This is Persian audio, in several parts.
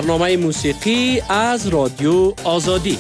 برنامه موسیقی از رادیو آزادی.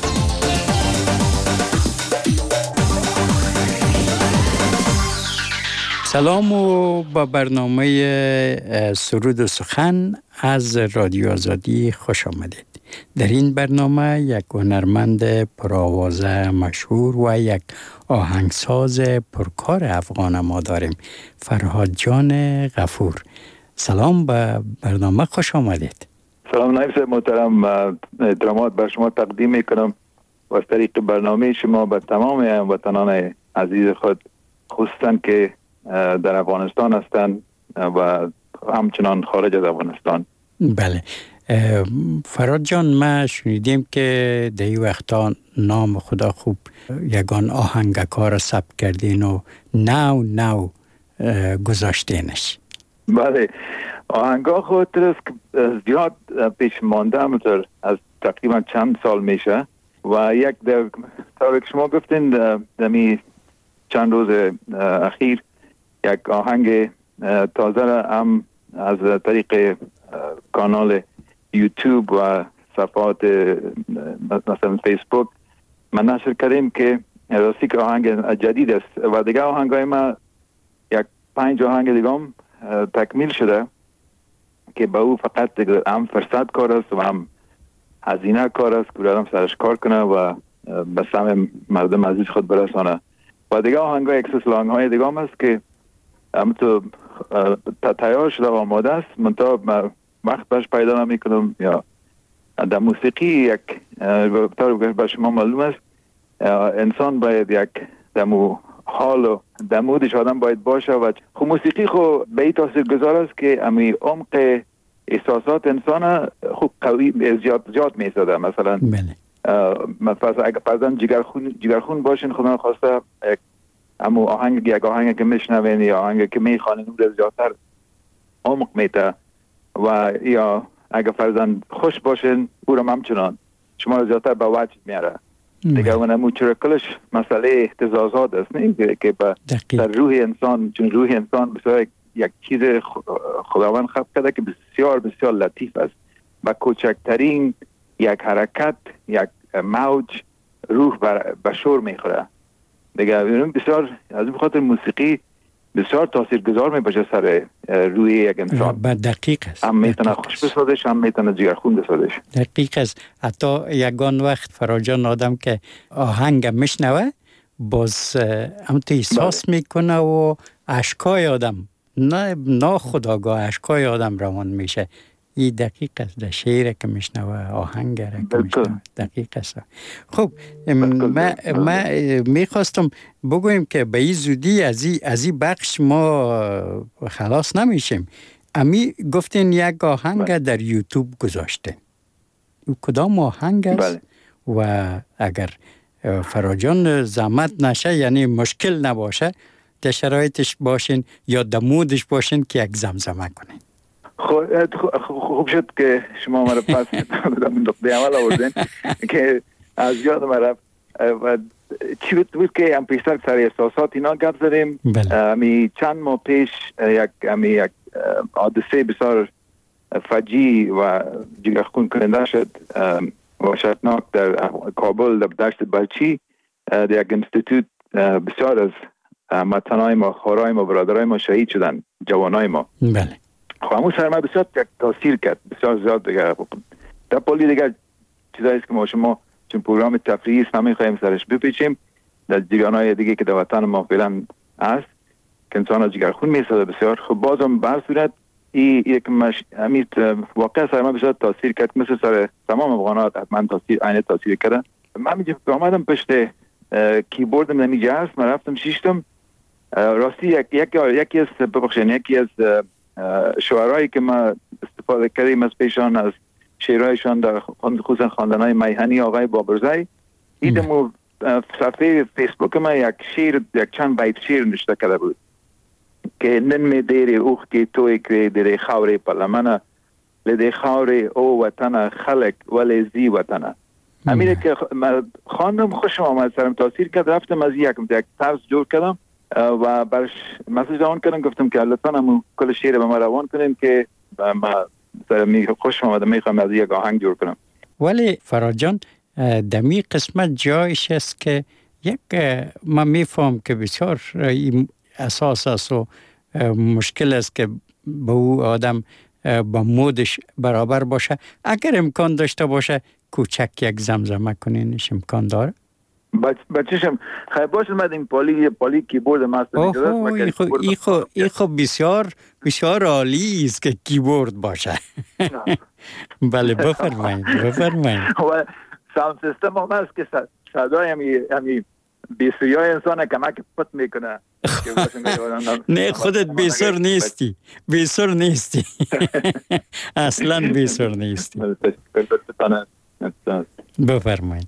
سلام و با برنامه سرود و سخن از رادیو آزادی خوش آمدید. در این برنامه یک هنرمند پرآوازه مشهور و یک آهنگساز پرکار افغان ما داریم، فرهاد جان غفور. سلام، به برنامه خوش آمدید. سلام نایب صاحب محترم، احترامات بر شما تقدیم میکنم و از طریق برنامه شما به تمام هموطنان عزیز خود، خصوصا که در افغانستان هستند و همچنان خارج از افغانستان. بله فرهاد جان، ما شنیدیم که در این وقتا نام خدا خوب یگان آهنگکار ثبت کردین و نو گذاشتینش. بله، آهنگا خود است که زیاد پیش مانده همونطور از تقریبا چند سال میشه و یک در طور که شما گفتین دمی چند روز اخیر یک آهنگ تازه هم از طریق کانال یوتیوب و صفحات مثلا فیسبوک من نشر کردیم که راستی که آهنگ جدید است و دیگه آهنگای ما یک 5 آهنگ دیگه هم تکمیل شده که با او فقط هم فرصت کار است و هم هزینه کار است که آدم سرش کار کنه و به سمع مردم عزیز خود برسانه. و دیگه آهنگای اکسس لانگ های دیگه هم است که هم تو تیار شده و آماده است، منطقه وقت برش پیدا نمی کنم. یا در موسیقی یک طور به شما معلوم است انسان باید یک دمو حال و دمودش آدم باید باشه و خب موسیقی خب به این تاثیر گذار است که امی عمق احساسات انسان خوب قوی زیاد میساده. مثلا اگر فرضاً جگرخون باشین، خدا خواسته امو یک آهنگ که میشنوین یا آهنگ که میخوانین اون زیادتر عمق میته و یا اگر فرضاً خوش باشین او رو همچنان شما رو زیادتر به وجد میاره. دیگه اونمو چرکلش مسئله اهتزازات است، نه که در روح انسان، چون روح انسان بسیار یک چیز خداوند خلق کرده که بسیار بسیار لطیف است. با کوچکترین یک حرکت، یک موج روح به شور میخوره. دیگه بسیار از این خاطر موسیقی بسیار تاثیرگذار میباشه سر روی یک انسان. دقیق است. هم میتونه خوش بسازش، هم میتونه جگرخون بسازش. دقیق است. حتی یگان وقت فرهاد جان آدم که آهنگ میشنوه باز هم تو احساس میکنه و اشکای آدم ناخودآگاه اشکای آدم روان میشه. این دقیق است. در شعر که میشنوه، آهنگ را که میشنوه، دقیق است. خب ما میخواستم بگویم که به این زودی از این بخش ما خلاص نمیشیم. امی گفتین یک آهنگ در یوتیوب گذاشته، او کدام آهنگ است؟ و اگر فرهاد جان زحمت نشه، یعنی مشکل نباشه، در شرایطش باشین یا در مودش باشین که یک زمزمه کنین. خوب شد که شما مرا پس نقطه عمل آوردین که از یاد مرا و چی بود که هم پیشتر سر احساسات اینا گپ زدیم. امی چند ماه پیش یک حادثه بسیار فجیع و جگرخون کننده شد وحشتناک در کابل، در دشت بلچی، در یک انستیتوت بسیار از هموطنای ما، خواهرای ما، برادرای ما شهید شدن، جوانای ما. بله. خب همون سر ما بسیار تاثیر کرد، بسیار زیاد. دیگه در پولی دیگه چیزایی است که ما شما چون پروگرام تفریحی است نمیخوایم سرش بپیچیم. در جریان‌های دیگه که در وطن ما فعلا هست که انسان جگرخون میسازه بسیار. خب بازم بر صورت یک واقعا سر ما بسیار تاثیر کرد، مثل سر تمام افغانات حتما عین تاثیر کرده. من میگم که آمدم پشت کیبوردم نمیجه هست، من رفتم شیشتم راستی یکی از شعرهایی که ما استفاده کردیم از پیشان، از شعرهایشان در خصوصا خواندنهای میهنی آقای بابرزی، دیدم صفحه فیسبوک ما یک چند بیت شعر نوشته کرده بود که نن می دیر اوخ که توی که در خاور پلمنه لده خاور او وطنه خلق ولی زی وطنه. همینه که خواندم، خوشم آمد، سرم تاثیر کرد. رفتم از یک طرز جور کردم و برش مسیج روان کردم، گفتم که لطفاً همون کل شعر به ما روان کنیم که ما خوش آمده میخوام از یک آهنگ جور کنم. ولی فراد جان دمی قسمت جایش است که یک ما میفهم که بسیار اساس است و مشکل است که با او آدم با مودش برابر باشه. اگر امکان داشته باشه کوچک یک زمزمه کنینش امکان داره؟ بچه‌شم خیلی باشه من این پالی کیبورد ماستر ایخو بسیار عالی است که کیبورد باشه. بله بفرمایید. و ساوند سیستم هم هست که صدای همی بیسویای انسان کمک پت میکنه. نه خودت بیسر نیستی. اصلا بیسر نیستی. بفرمایید.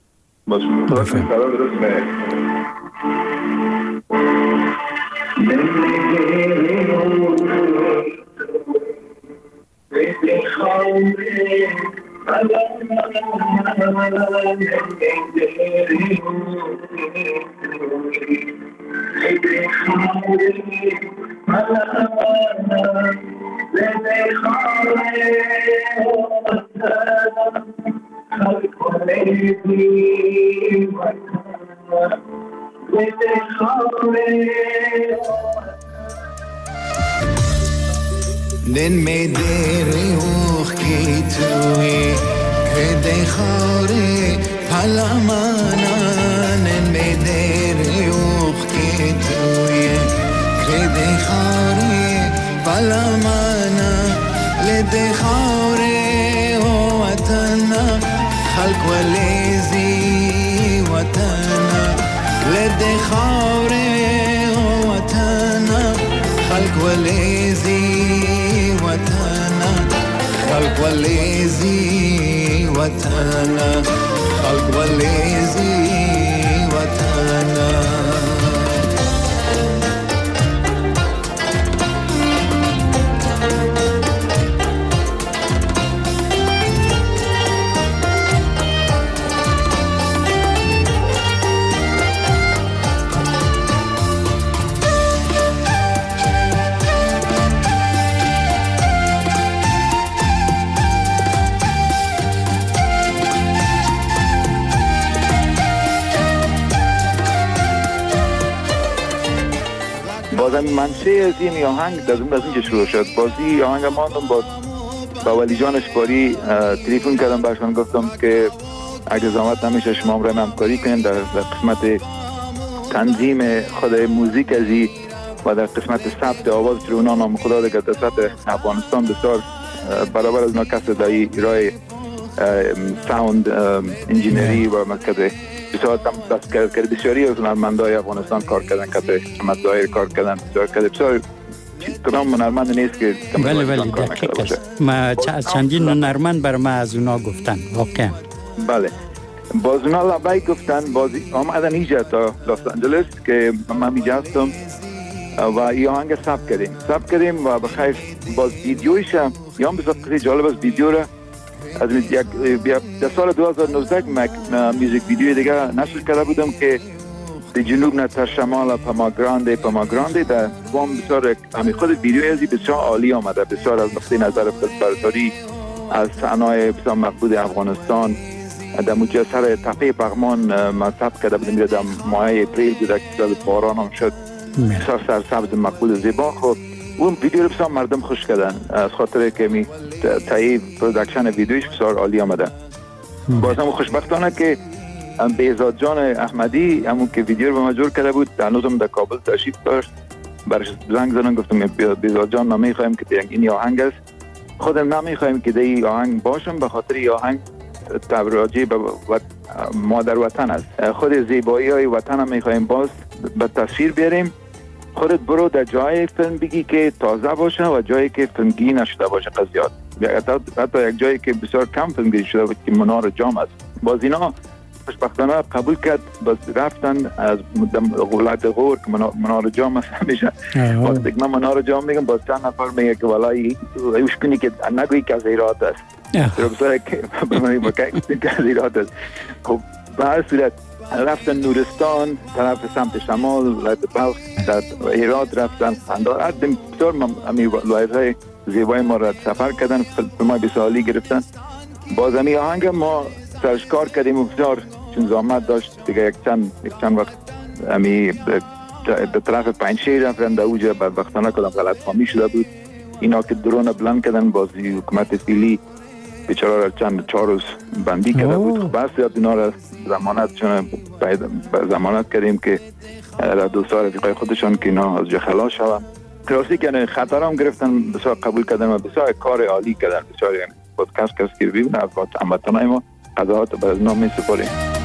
دن میں دیر اوخ کی توی کردی خوری پلامانا دن میں دیر اوخ کی توی کردی خوری پلامانا لدی خوری وطنا خلق ولیزی وطنا لدی خوری وطنا خلق ولیزی وطنا خلق والليزي وطنا خلق والليزي وطنا بازم منشه از این آهنگ از اون شروع شد. بازی آهنگ ماندم با ولی جان اشکاری تلیفون کردم برشان گفتم که اگه زحمت نمیشه شما هم همکاری کنین در قسمت تنظیم خود موزیک ازی و در قسمت ثبت آواز چون اونا نام خدا دیگه در سطح افغانستان بسیار برابر از اونا کس دایی ایرای ساوند انجینری و مکده بسیار دست کرد بسیاری از هنرمندای افغانستان کار کردن که محمد ظاهر کار کردن بسیار کدام هنرمند نیست که بله دقیق است. ما چندین هنرمند بر ما از اونا گفتن واقعا. بله باز اونا لبایی گفتن بازی آمدن اینجا تا لس آنجلس که من اینجا هستم و این آهنگ ثبت کردیم و بخیر باز ویدیویش یا بسیار قصه جالب است. ویدیو را از در سال 2019 میوزیک ویدیو دیگه نشر کرده بودم که در جنوب نه تا شمال پاماگراندی در وام بسیار همی خود ویدیو ازی بسیار عالی آمده، بسیار از نقطه نظر برداری از صحنه‌های بسیار مقبول افغانستان در موجه سر تپه پغمان ثبت کرده بودم در ماه اپریل بود که باران هم شد بسیار سرسبز مقبول زیبا. خب اون ویدیو رو بسیار مردم خوش کردن از خاطر که می تایی پرودکشن ویدیوش بسیار عالی آمده. بازم خوشبختانه که بهزاد جان احمدی همون که ویدیو رو به مجبور کرده بود هنوزم در کابل تشریف داشت، برش زنگ زدم گفتم بهزاد جان نمیخوایم که این آهنگ است، خودم نمیخوایم که این آهنگ باشم به خاطر این آهنگ تبراجی به مادر وطن است. خود زیبایی های وطن هم میخوایم باز به تصویر بیاریم. خودت برو در جای فیلم بگی که تازه باشه و جایی که فیلمگیری نشده باشه قضیات، حتی یک جایی که بسیار کم فیلمگیری شده بود که منار جام است. باز اینا خوشبختانه قبول کرد، باز رفتن از ولایت غور که منار جام است همیشه وقتی من منار جام میگم باز چند نفر میگه که والایی ایوش کنی که نگویی که از ایراد است رو بسیاره که بمانی بکنی که از ایراد است. خب به هر صورت رفتن نورستان طرف سمت شمال ولایت بلخ در ایراد رفتن پندار بسیار امی ولایت های زیبای ما را سفر کردن، فیلم های بسیاری گرفتن. باز امی آهنگ ما سرش کار کردیم و بسیار چون زحمت داشت دیگه. یک چند وقت امی به طرف پنجشیر رفتن، در اوجه بدبختانه کدام غلط فهمی شده بود. اینا که درون بلند کردن، بازی حکومت فعلی بیچاره را چند 4 روز بندی کرده بود. بس یاد اینا را ضمانت کردیم که دوستان رفیقای خودشان که اینا از جا خلاص شوند. راستی که خطر هم گرفتن، بسیار قبول کردن و بسیار کار عالی کردن. بسیار پادکست کسی که ببینه از هموطنان ما قضاوت بر از نام می سپاریم.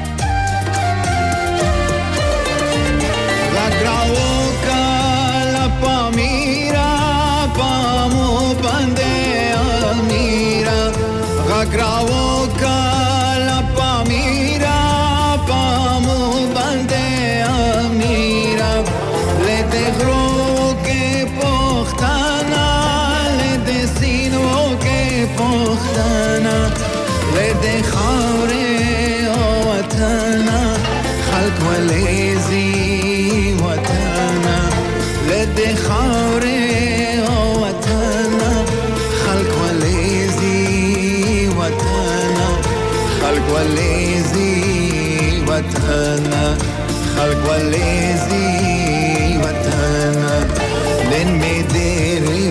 خلق والذي وطنا لن مدري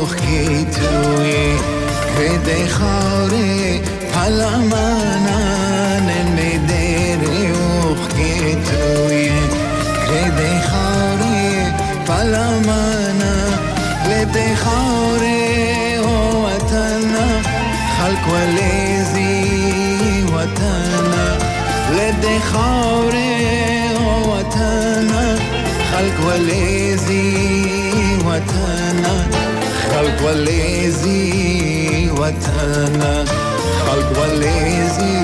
وخيتوي كده خاري حلمانا لن مدري وخيتوي كده خاري حلمانا لده خاري وطنا خلق والذي وطنا لده خاري وطنا خلق والذي وطنا خلق والذي وطنا خلق والذي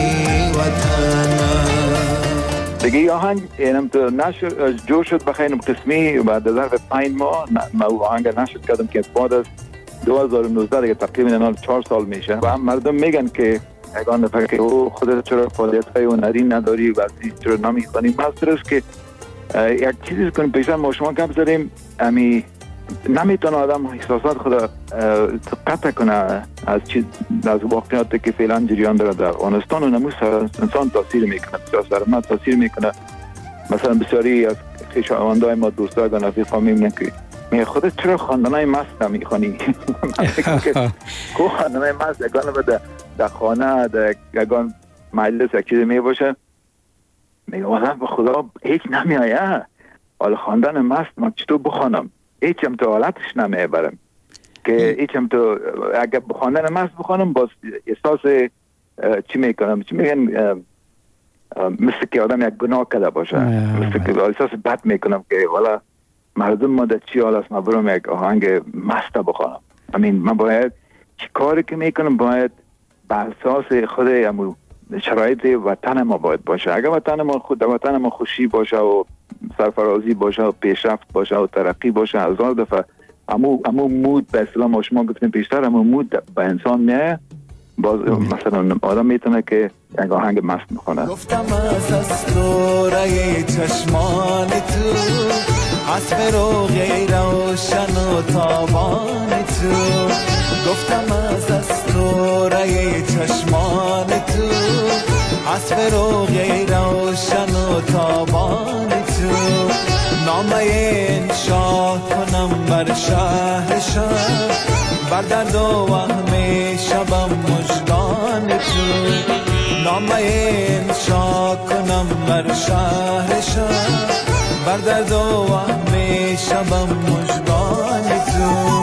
وطنا. دیگه آهنگ اینم تو نشر جور شد بخیرم قسمی بعد از ظرف 5 ماه ما آهنگ نشر کردم که بعد از 2019 دیگه تقریبا 4 سال میشه و مردم میگن که اگه نفر که او خودت چرا فعالیت‌های هنری نداری و چرا نمی‌خوانی. ماستر است که یک چیزی کنیم پیشتر ما شما گپ زدیم امی نمیتونه آدم احساسات خود قطع کنه از واقعیاتی که فعلا جریان داره در افغانستان و نموس انسان تاثیر میکنه، بسیار سرمت تاثیر میکنه. مثلا بسیاری از خویشاوندای ما دوستان رفیقا میگن که می خودت چرا خواندنای مست نمیخوانی؟ کو خواندنای مست یگانه بده در خانه در یگان مجلس یک چیزی می باشه میگه آدم به خدا هیچ نمیایه حالا خواندن مست من چطور بخوانم؟ هیچم تو حالتش نمیبرم که هیچم تو اگر خواندن مست بخوانم باز احساس چی میکنم؟ چی میگن مثل که آدم یک گناه کرده باشه، مثل که احساس بد میکنم که والا مردم ما در چی حال است من برم یک آهنگ مست بخوانم. من باید چی کاری که میکنم باید به اساس خود شرایط وطن ما باید باشه. اگر وطن ما خوشی باشه و سرفرازی باشه و پیشرفت باشه و ترقی باشه، هزار دفعه امو مود به اصطلاح شما گفتیم پیشتر امو مود به انسان میه، باز مثلا آدم میتونه که یک آهنگ مست میخونه. گفتم از اسطوره چشمان تو حسب رو غیر روشن و تابان تو، گفتم از اسطوره چشمان تو حسب رو غیر روشن و تابان تو، نامه انشا کنم بر شهر شهر بر درد و وهم شبم مژگان تو، نامه انشا کنم بر شهر شهر بر درد و وهم شبم مژگان تو.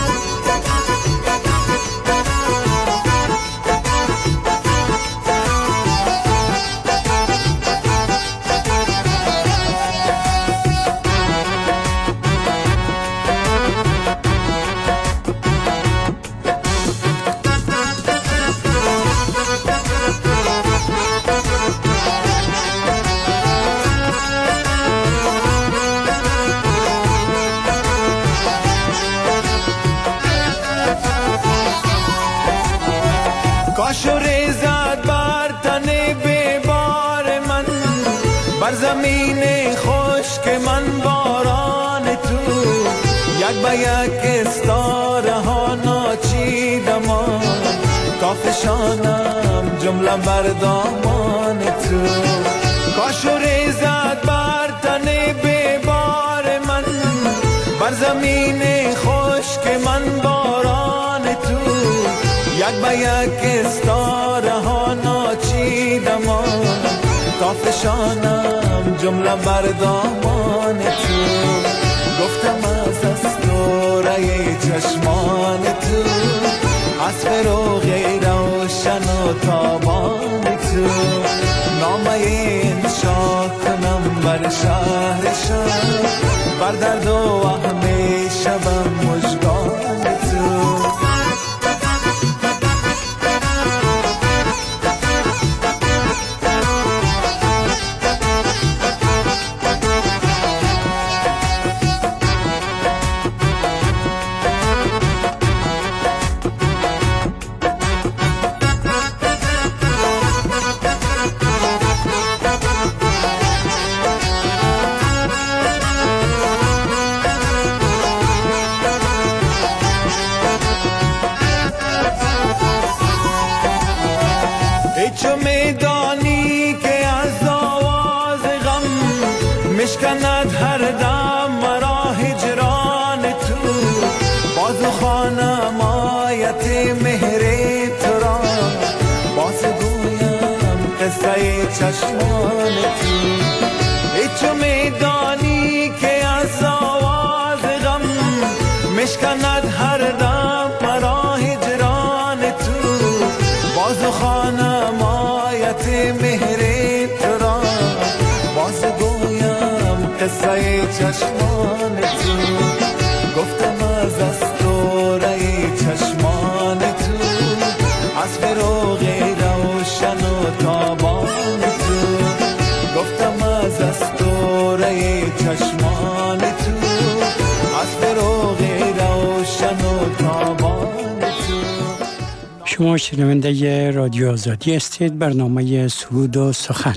کاش و ریزد بر تن بیبار من بر زمین خشک من باران تو، یک به یک استاره ها ناچیدم تا فشانم جمله بر دامان تو. کاش و ریزد بر تن بیبار من، بر زمین خشک من باران تو. یک به یک استاره ها ناچیدم تا فشانم جمله بر دامان تو. گفتم از استاره چشمان تو، از فروغ روشن و تابان تو. نامه انشا کنم بر شهرشان، بر درد و وهم شبم مژگان تو. مشکند هر دم مرا هجران تو. باز خوانم آیت مهر تو را، باز گویم قصه چشمان تو. ای چو میدانی که از آواز غم مشکند هر دم مرا هجران تو. باز خوانم آیت مهر تو را، باز گویم قصه چشمان تو. گفتم از استاره چشمان تو، از فروغ روشن و تابان تو. گفتم از استاره چشمان تو، از فروغ روشن و تابان تو. شما شنونده رادیو آزادی هستید، برنامه سرود و سخن.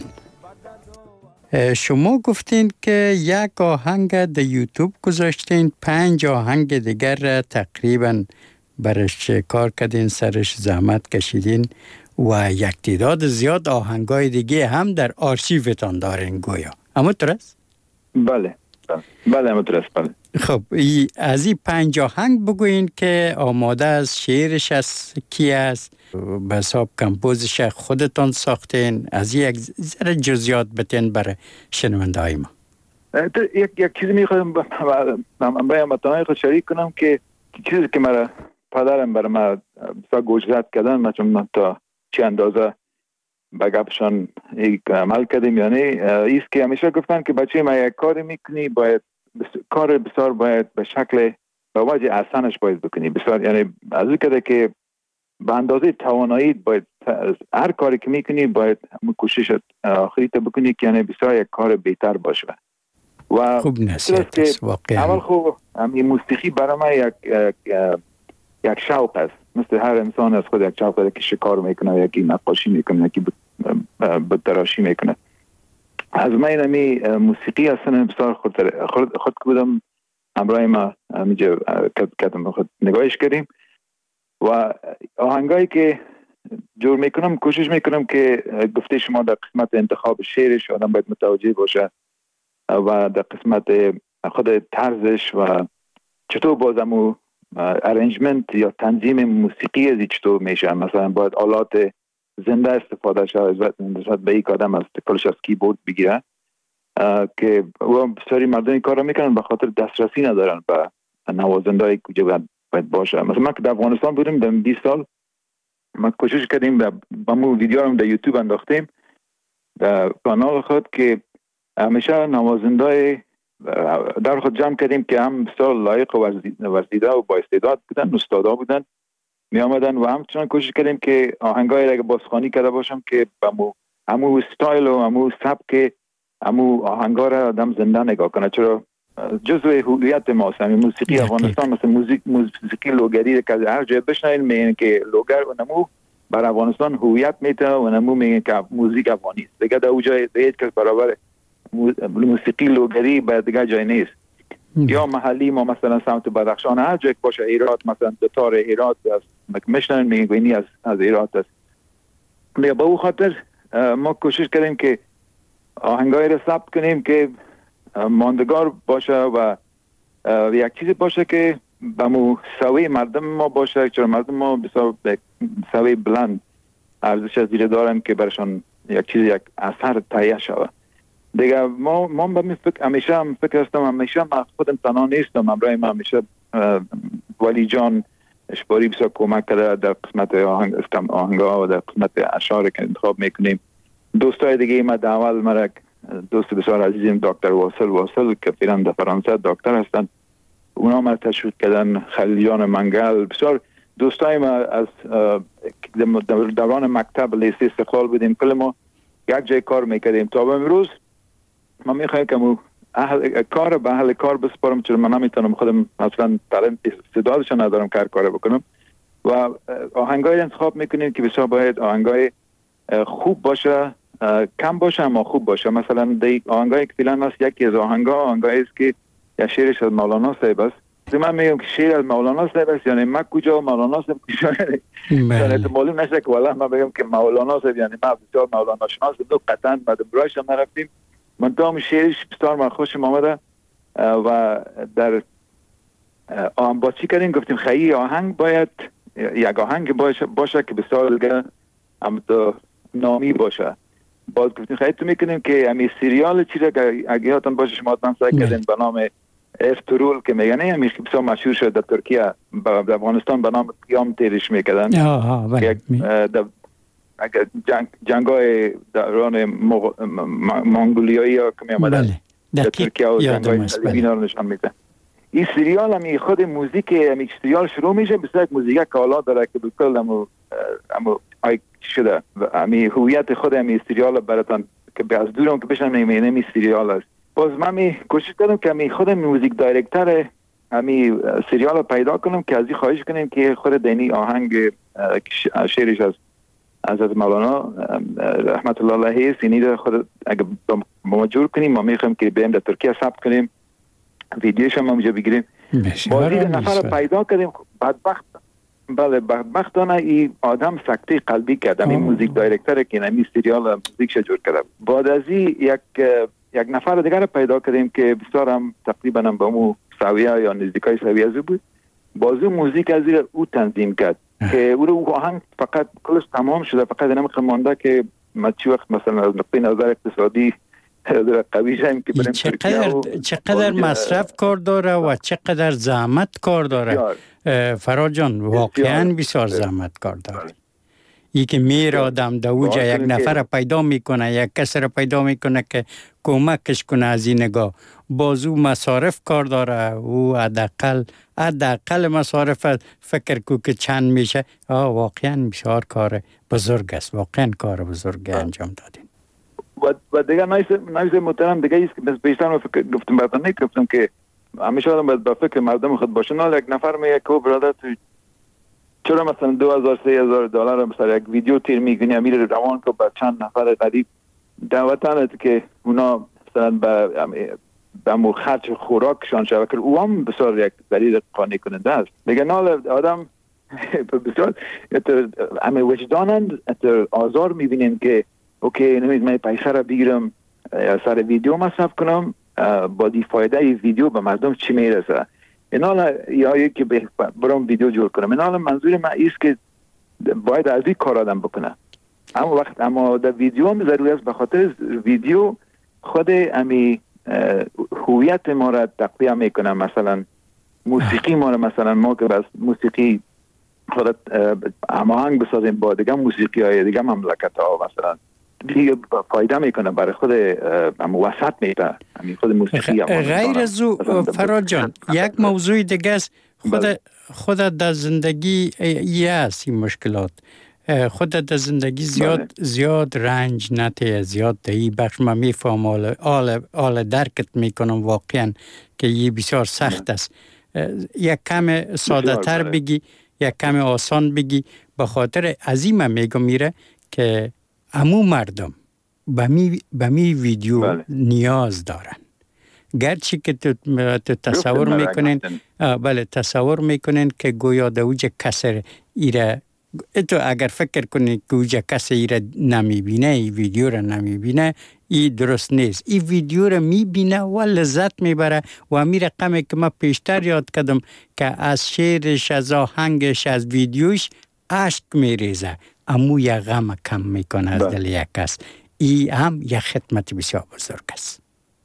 شما گفتین که یک آهنگ در یوتیوب گذاشتین، 5 آهنگ دیگر را تقریبا برش کار کردین، سرش زحمت کشیدین و یک تعداد زیاد آهنگای دیگه هم در آرشیوتان دارین گویا. اما درست؟ بله اما درست. بله. خب از این 5 آهنگ بگوین که آماده از شعرش از کی است، به حساب کمپوزش خودتان ساختین، از یک ذره جزئیات بتین برای شنونده های ما. یک چیزی میخوایم برای هموطنان خود شریک کنم که چیزی که مرا پدرم برای ما بسیار گوشزد کردن، من چون تا چه اندازه به گپشان عمل کردیم یا نه، ایست که همیشه گفتن که بچه ما یک کاری میکنی باید کار بسیار باید به شکل به وجه احسنش باید بکنی بسیار، یعنی از این کده که به اندازه توانایی باید هر کاری که میکنی باید کوشش آخری تا بکنی که یعنی بسیار یک کار بهتر باشه. و خوب نصیحت است واقعا. اول خوب این موسیقی برای من یک شوق است، مثل هر انسان از خود یک شوق داره که شکار میکنه، یکی نقاشی میکنه، یکی بتراشی میکنه. از من این موسیقی اصلا بسیار خود بودم همراه ما همینجا کدام خود نگاهش کردیم و آهنگایی که جور میکنم کوشش میکنم که گفته شما در قسمت انتخاب شعرش آدم باید متوجه باشه و در قسمت خود طرزش و چطور بازمو ارنجمنت یا تنظیم موسیقی از چطور میشه. مثلا باید آلات زنده استفاده شد نسبت به یک آدم از کلش از کیبورد بگیره که بسیاری مردم این کار رو میکنن به خاطر دسترسی ندارن به نوازنده های کجا باید باشه. مثلا من که در افغانستان بودیم در 20 سال ما کوشش کردیم با مو ویدیو رو در یوتیوب انداختیم در کانال خود که همیشه نوازنده در خود جمع کردیم که هم بسیار لایق و ورزیده و با استعداد بودن، استادا بودن می آمدن و همچنان کوشش کردیم که آهنگای را بازخوانی کرده باشم که همو استایل و همو سبک همو آهنگا را آدم زنده نگاه کنه، چرا جزء هویت ماست. موسیقی افغانستان مثل موسیقی لوگری که هر جای بشنوین میگن که لوگر و نمو بر افغانستان هویت میته و نمو میگن که موزیک افغانی است. دیگه در اونجا هیچ کس برابر موسیقی لوگری به دیگه جای نیست. یا محلی ما مثلا سمت بدخشان هر جایی باشه، هرات مثلا دوتار هرات است، میشنن میگوینی از هرات است. به او خاطر ما کوشش کردیم که آهنگای رو ثبت کنیم که ماندگار باشه و یک چیزی باشه که به سوی مردم ما باشه، چون مردم ما بسیار سوی بلند ارزش از دیره دارن که برشان یک اثر تهیه شود. دیگه ما به می همیشه فکر هستم، همیشه من خودم تنها نیستم، همراه من همیشه ولی جان اشباری بسیار کمک کرده در قسمت آهنگا و در قسمت اشعار که انتخاب میکنیم. دوستای دیگه ما در اول مرا دوست بسیار عزیزیم دکتر واصل که فعلا در فرانسه دکتر هستن، اونا ما تشویق کردن، خلیلیان منگل، بسیار دوستای ما از دوران مکتب لیسه استقلال بودیم، کل ما یک جای کار میکردیم. تا به امروز ما میخوایم که کار به اهل کار بسپارم، چون من نمیتونم خودم اصلا talent استعدادش ندارم کار بکنم و آهنگای انتخاب میکنیم که بسیار باید آهنگای خوب باشه، کم باشه اما خوب باشه. مثلا آهنگای که فعلا هست، یکی از آهنگایی است که یا شعرش از مولانا صاحب است. من میگم که شعر از مولانا صاحب است، یعنی من کجا مولانا صاحب کجا، یعنی معلوم نشه که والله من بگم که مولانا صاحب یعنی من بسیار مولانا شناس دو قطعا بعد برایش هم نرفتیم. من دام شعرش بسیار من خوشم آمده و در با چی کردیم گفتیم خیلی آهنگ باید یک آهنگ باشه که بسیار دیگه هم تو نامی باشه. باز گفتیم خیلی تو میکنیم که همی سریال چی را اگه یادتون باشه شما من سعی کردیم به نام افترول که میگن همی بسیار مشهور شد در ترکیه، در افغانستان به نام قیام تیرش میکردن اگر جنگای دوران منگولیایی ها که می آمدن در ترکیه و جنگای صلیبی ها رو نشان میده. این سریال همی خود موزیک همی سریال شروع میشه بسیار یک موزیک کالا داره که بکل همو آی شده همی هویت خود همی سریال براتان که از دورم که بشن میمینه همی سریال است. باز من کوشش کردم که همی خود موزیک دایرکتر همی سریال پیدا کنم که از این خواهش کنیم که خود دینی آهنگ شعرش از مولانا رحمت الله علیه سینی رو خود اگه ما جور کنیم، ما میخوایم که بریم در ترکیه ثبت کنیم، ویدیوش هم اونجا بگیریم. بازی نفر رو پیدا کردیم، بدبختانه این آدم سکته قلبی کرد، این موزیک دایرکتر که این سریال موزیکش جور کرده. بعد از این یک نفر دیگر رو پیدا کردیم که بسیار هم تقریبا هم با مو سویه یا نزدیکای سویه زو بود. بازو موزیک از او تنظیم کرد که او آهنگ فقط کلش تمام شده، فقط نمیخه مانده که ما چی وقت مثلا از نقطه نظر اقتصادی قوی شیم که بریم ترکیه چقدر مصرف کار داره و چقدر زحمت کار داره. فراد جان واقعا بسیار زحمت کار داره. ای که میره آدم در اوجا یک نفر پیدا میکنه، یک کس را پیدا میکنه که کمکش کنه از این نگاه. بازو مصارف کار داره، او حداقل مصارف فکر کو که چند میشه. واقعا بسیار کار بزرگ است، واقعا کار بزرگ انجام دادین. و دیگه نایز محترم دیگه ایست که بیشتر گفتم براتون گفتم که همیشه آدم باید با فکر مردم خود باشه. نه یک نفر میگه که برادر تو چرا مثلا $2,000-3,000 مثلا یک ویدیو تیر میکنی میره روان که با چند نفر غریب دعوتانت که اونا مثلا به خرچ خوراکشان شود که او هم بسیار یک دلیل قانع کننده است. دیگه نال آدم بسیار همه وجدانند آزار میبینیم که اوکی نمید من پیسه را بگیرم سر ویدیو مصرف کنم، با دی فایده ای ویدیو به مردم چی میرسه. اینا یا یکی برام ویدیو جور کنم. اینا منظور من ایست که باید از این کار آدم بکنه. اما در ویدیو هم ضروری است، به خاطر ویدیو خود امی هویت ما را تقویه میکنه. مثلا موسیقی ما را، مثلا ما که بس موسیقی خودت هماهنگ بسازیم با دیگه موسیقی های دیگه مملکت ها، مثلا دیگه فایده میکنه برای خود وسط میده خود موسیقی. غیر از او فراد جان یک موضوع دیگه است، خودت در زندگی است این مشکلات، خودت در زندگی زیاد رنج نته، زیاد دهی بخش من میفهم آل درکت میکنم واقعا که یه بسیار سخت است. یک کم ساده تر بگی، یک کم آسان بگی. به خاطر عظیم میگم میره که همو مردم به می ویدیو نیاز دارن. گرچه که تو تصور میکنین بله تصور میکنین که گویا در اوجه کسر ایره تو اگر فکر کنید که اوجه کسی ایره نمیبینه این ویدیو را نمیبینه این درست نیست. این ویدیو را میبینه و لذت میبره و همین رقمی که ما پیشتر یاد کردم که از شعرش از آهنگش از ویدیوش اشک میریزه امو یک غم کم میکنه از دل یک کس. این هم یک خدمت بسیار بزرگ است.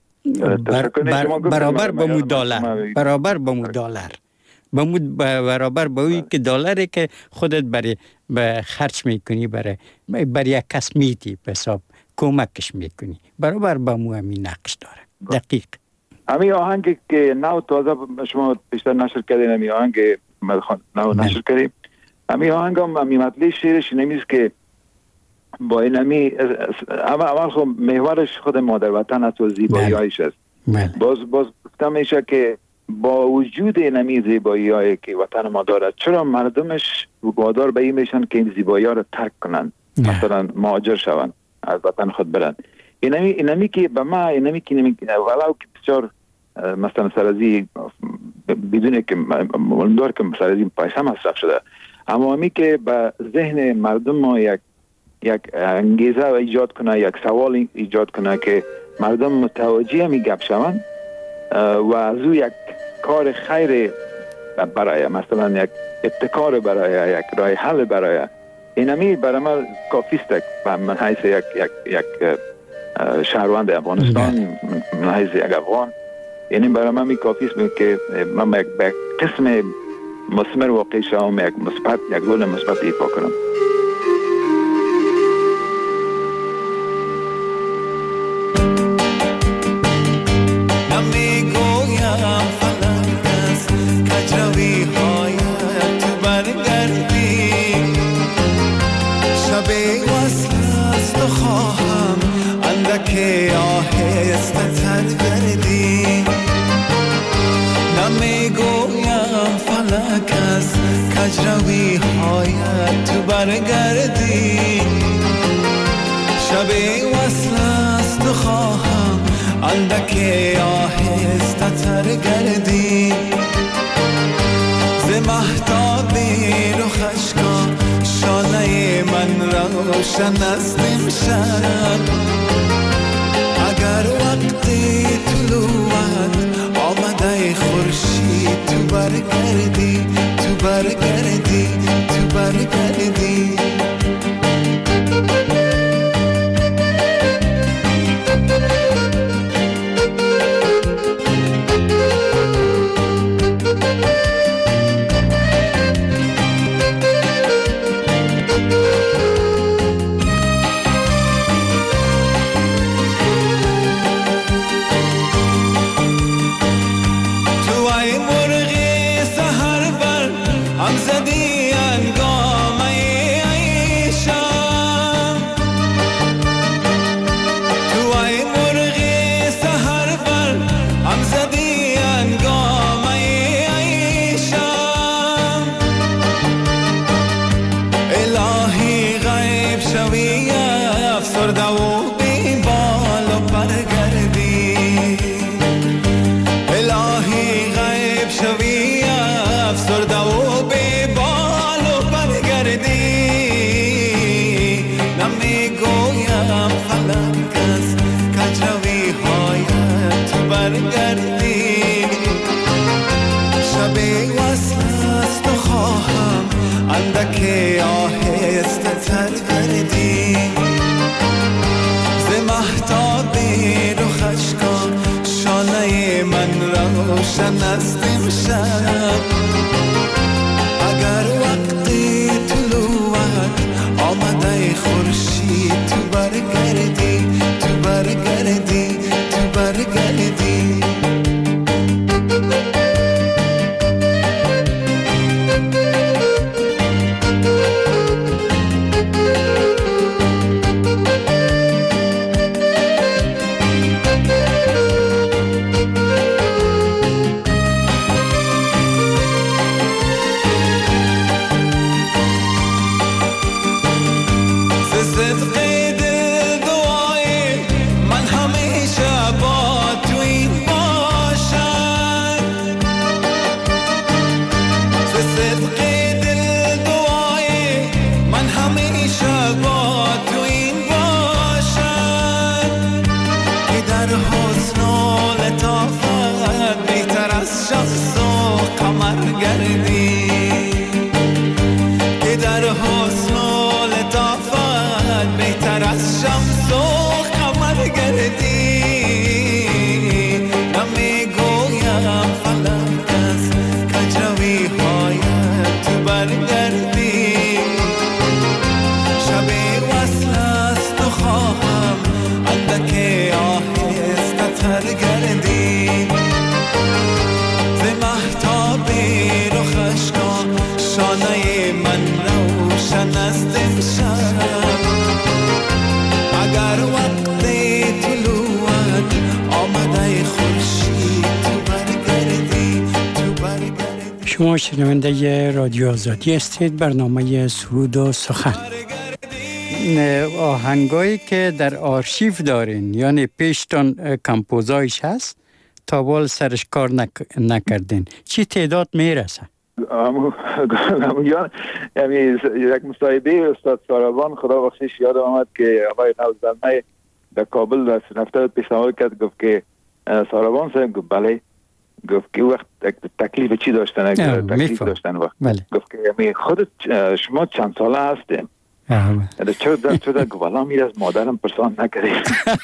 برابر با مو دلار برابر با مو دلار برابر با اوی که دلاری که خودت برای خرج میکنی برای یک کس میدی به حساب کمکش میکنی برابر با مو همین نقش داره. دقیق همین آهنگ که نو تازه شما بیشتر نشر کردین همین آهنگ نو نشر کردیم همین آهنگ هم همین مطلع شعرش نمیست که با این همی اول خب محورش خود مادر وطن است و زیبایی هایش است. باز گفتم میشه که با وجود این همی زیبایی هایی که وطن ما دارد چرا مردمش وادار به این میشن که این زیبایی ها رو ترک کنن مثلا مهاجر شون از وطن خود برن. این همی که به ما این همی که ولو که بسیار مثلا سرازی بدون که مولدار که سرازی پیسه مصرف شده اما همی که به ذهن مردم ما یک انگیزه ایجاد کنه یک سوال ایجاد کنه که مردم متوجه همی گپ شوند و از او یک کار خیر برای مثلا یک ابتکار برای یک راه حل برای اینمی برای من کافیست من حیث یک شهروند افغانستان من حیث یک افغان یعنی برای من کافیست که من یک قسم مثمر واقعی شوم یک رول مثبت ایفا کنم. که آهسته تر گردی نمیگویم فلک از کجروی هایت تو برگردی شب وصل است و خواهم اندک آهسته تر گردی ز مهتاب رخش کن شانه من روشن است امشب اگر وقتی طلوعت آمده خورشید تو برگردی تو برگردی تو برگردی که آهسته تر گردی ز مهتاب رخش کن شانه من روشن است امشب اگر وقتی طلوعت آمده خورشید تو برگردی تو برگردی تو برگردی صدق لطافت بهتر از شخص و قمر گردی که در حسن و لطافت بهتر از شمس و قمر گردی نمیگویم فلک از کجروی هایت تو برگردی شب وصل است و خواهم اندک آهسته تر گردی ز مهتاب رخش کن شانه من روشن است امشب اگر وقت طلوعت آمده خورشید تو برگردی تو برگردی. شما شنونده رادیو آزادی هستید، برنامه سرود و سخن. آهنگایی که در آرشیو دارین یعنی پیشتان کمپوزایش هست تا بال سرش کار نکردین، چی تعداد میرسه؟ یعنی یک مصاحبه استاد ساروان خدا بخشش یاد آمد که آقای نوزلمه در کابل رفته پیشنهاد کرد، گفت که ساروان صاحب گفت بله، گفت که وقت تکلیف چی داشتن؟ تکلیف داشتن وقت بله. گفت که خودت شما چند ساله هستیم؟ چرا گوالا میره از مادرم پرسان نکردید؟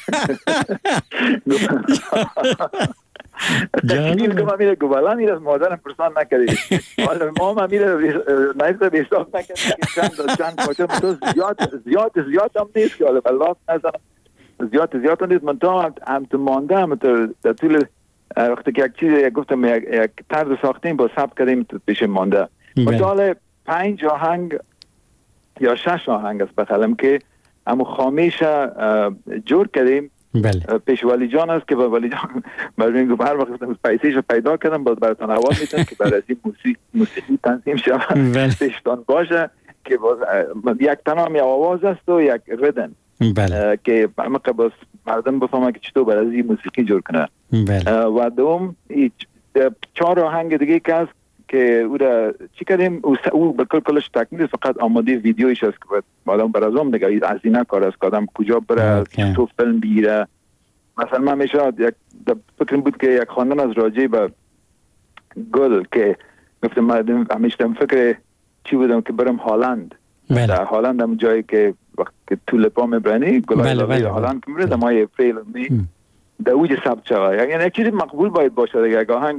تکلیف که ما میره گوالا میره از مادرم پرسان نکردید، ما ما میره نیسته به حساب نکردید چند پاچه زیاد هم نیست که حالا بلاس نزنم زیاد هم نیست. من تا هم تو مانده هم در طول وقتی که یک چیز گفتم یک طرز ساختیم با ثبت کردیم پیش مانده مثال 5 آهنگ یا 6 آهنگ است بخلم که همو خامیش جور کردیم. بله. پیش ولی جان است که با ولی جان برای این هر وقت پیسیش پیدا کردم باز براتون حوال میتونم که برای این موسیقی تنظیم شود پیشتان باشه که باز یک تنام یا آواز است و یک ردن. بله. که باز مردم بفهمن که چطور برای این موسیقی جور کنه. بله. و دوم 4 آهنگ دیگه که است که او را چی کردیم او بکل کلش تکمیل فقط آماده ویدیویش است که آدم برازم دیگه از این کار است که آدم کجا بره تو فیلم بگیره. مثلا من میشه یک فکر بود که یک خواندن از راجع به گل که گفتم من همیشه فکر چی بودم که برم هالند. بله. در هالند هم جایی که وقت که تولیپا میبرنی گلای هالند که میره ماه اپریل می در اوج ثبت شود. یعنی یک چیزی مقبول باید باشه دیگه. یک آهنگ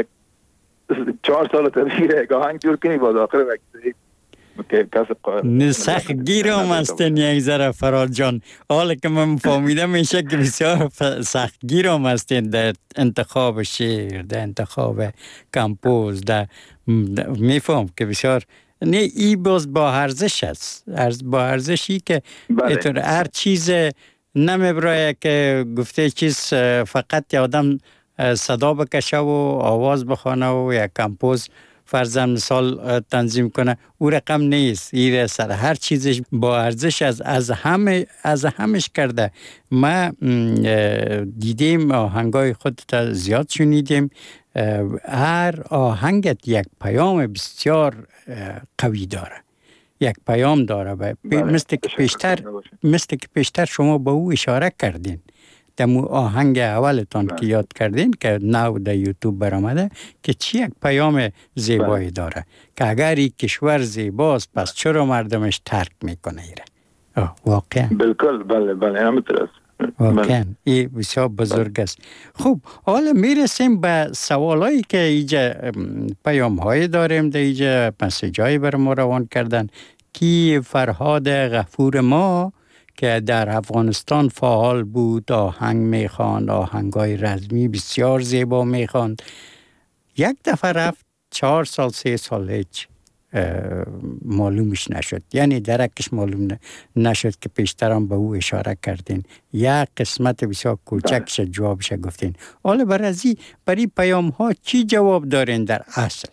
4 سال تبیره یک آهنگ جور کنی باز آخر وقتی که سخت گیر هم هستن یک ذره فراد جان. حالا که من فهمیدم میشه که بسیار سخت گیر هم هستن در انتخاب شعر، در انتخاب کمپوز، در میفهم که بسیار نه ای باز با ارزش است، با ارزشی که بله. هر چیز نمیبرای که گفته چیز فقط آدم صدا بکشه و آواز بخونه و یک کمپوز فرضاً مثال تنظیم کنه، او رقم نیست. این سر هر چیزش با ارزش از همش کرده. ما دیدیم آهنگای خودت زیاد شنیدیم، هر آهنگت یک پیام بسیار قوی داره، یک پیام داره. مثل که پیشتر شما به او اشاره کردین دمو آهنگ اولتان که یاد کردین که نو در یوتیوب برآمده که چی یک پیام زیبایی داره که اگر این کشور زیباست پس چرا مردمش ترک میکنه ایره. واقعا بالکل بله همینطور است. واقعا این بسیار بزرگ است. خب حالا میرسیم به سوالایی که اینجا پیام های داریم، در اینجا مسیج های بر ما روان کردن کی فرهاد غفور ما که در افغانستان فعال بود، آهنگ میخواند، آهنگای رزمی بسیار زیبا میخواند. یک دفعه رفت 4 سال 3 سال هیچ معلومش نشد، یعنی درکش معلوم نشد که پیشترم به او اشاره کردین. یک قسمت بسیار کوچکش جوابش گفتین. حالا برای پیام ها چی جواب دارین در اصل؟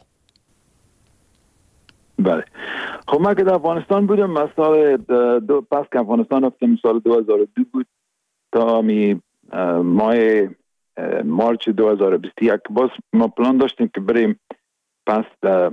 بله خب من که در افغانستان بودم، من سال پس که افغانستان رفتم سال 2002 بود تا ماه مارچ 2021 باز ما پلان داشتیم که بریم پس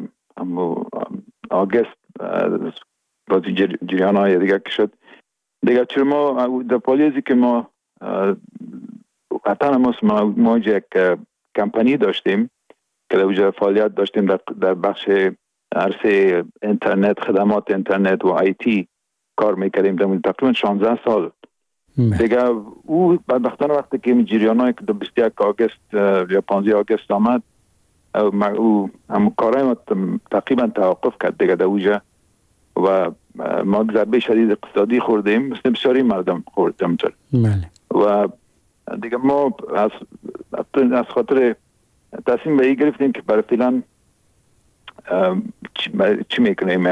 آگست بازی جریان های دیگه که شد دیگه. چرا ما در پالیزی که ما وطن ما یک کمپانی داشتیم که در اونجا فعالیت داشتیم در بخش عرصه اینترنت، خدمات اینترنت و آیتی کار میکردیم در تقریبا 16 سال. دیگه او بدبختانه وقتی که جریانای که 21 آگوست یا 15 آگوست آمد او هم کارهای ما تقریبا توقف کرد دیگه در اونجا و ما ضربه شدید اقتصادی خوردیم، مثل بسیاری مردم خوردیم تر. و دیگه ما از خاطر تصمیم به این گرفتیم که برای فعلا چی میکنیم،